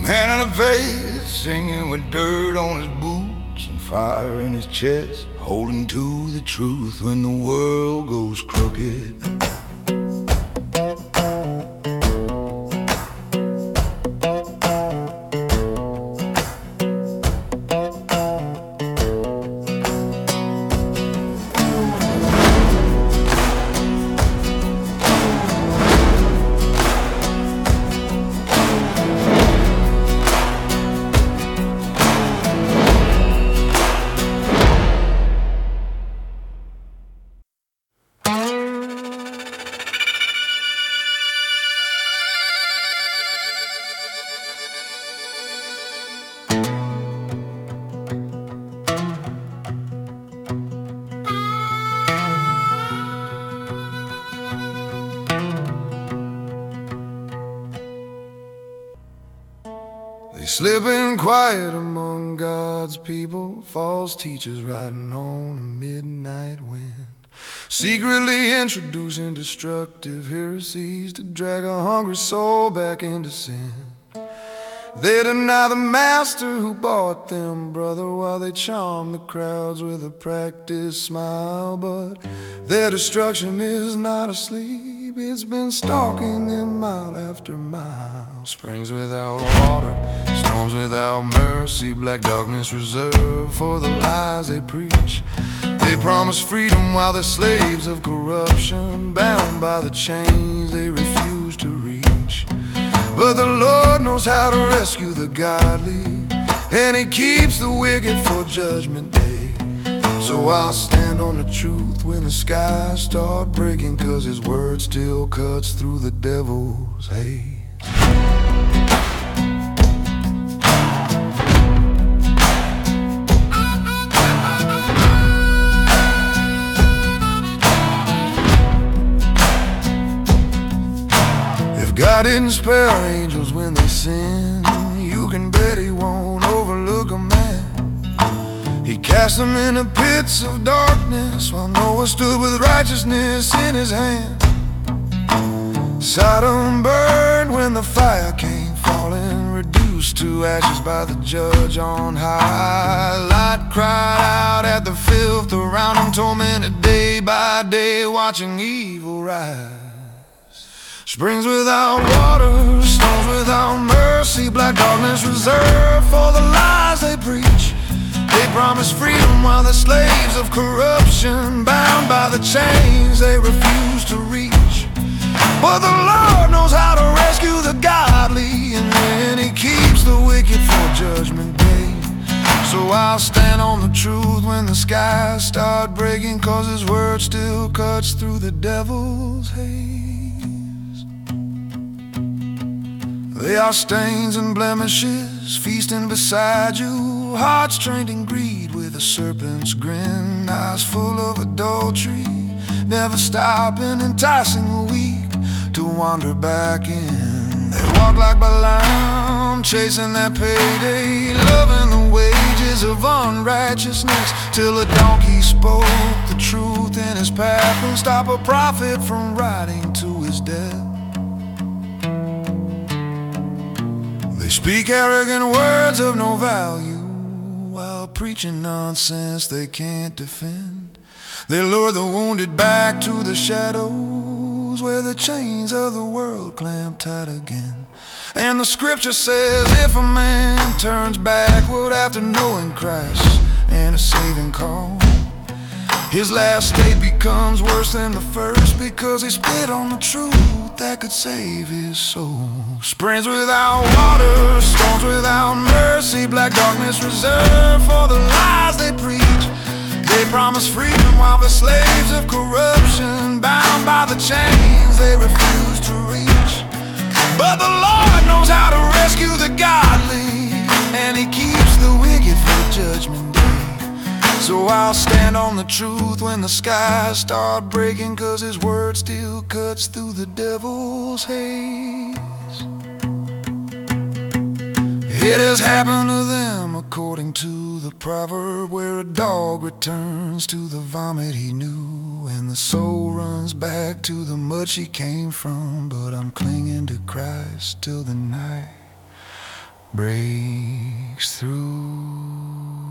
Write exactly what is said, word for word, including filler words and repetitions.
Man in the face, singing with dirt on his boots and fire in his chest, holding to the truth when the world goes crooked. They slipping quiet among God's people, false teachers riding on a midnight wind, secretly introducing destructive heresies to drag a hungry soul back into sin. They deny the master who bought them, brother, while they charm the crowds with a practiced smile. But their destruction is not asleep, it's been stalking them mile after mile. Springs without water, storms without mercy, black darkness reserved for the lies they preach. They promise freedom while they're slaves of corruption, bound by the chains they refuse to reach. But the Lord knows how to rescue the godly, and He keeps the wicked for judgment day. So I'll stand on the truth when the skies start breaking, 'cause His word still cuts through the devil's hate. God didn't spare angels when they sin, you can bet He won't overlook a man. He cast them into pits of darkness while Noah stood with righteousness in his hand. Sodom burned when the fire came falling, reduced to ashes by the judge on high. Lot cried out at the filth around him, tormented day by day, watching evil rise. Springs without water, storms without mercy, black darkness reserved for the lies they preach. They promise freedom while they're slaves of corruption, bound by the chains they refuse to reach. But the Lord knows how to rescue the godly, and then He keeps the wicked for judgment day. So I'll stand on the truth when the skies start breaking, 'cause His word still cuts through the devil's hate. They are stains and blemishes, feasting beside you, hearts trained in greed with a serpent's grin, eyes full of adultery, never stopping, enticing the weak to wander back in. They walk like Balaam, chasing that payday, loving the wages of unrighteousness, till a donkey spoke the truth in his path and stopped a prophet from riding to his death. They speak arrogant words of no value while preaching nonsense they can't defend. They lure the wounded back to the shadows where the chains of the world clamp tight again. And the scripture says if a man turns backward after knowing Christ and a saving call, his last state becomes worse than the first, because he spit on the truth that could save his soul. Springs without water, storms without mercy, black darkness reserved for the lies they preach. They promise freedom while they're slaves of corruption, bound by the chains they refuse to reach. But the Lord knows how to rescue the godly, and He keeps the wicked for judgment day. So I'll stand on the truth when the skies start breaking, 'cause His word still cuts through the devil's haze. It has happened to them according to the proverb, where a dog returns to the vomit he knew, and the soul runs back to the mud she came from. But I'm clinging to Christ till the night breaks through.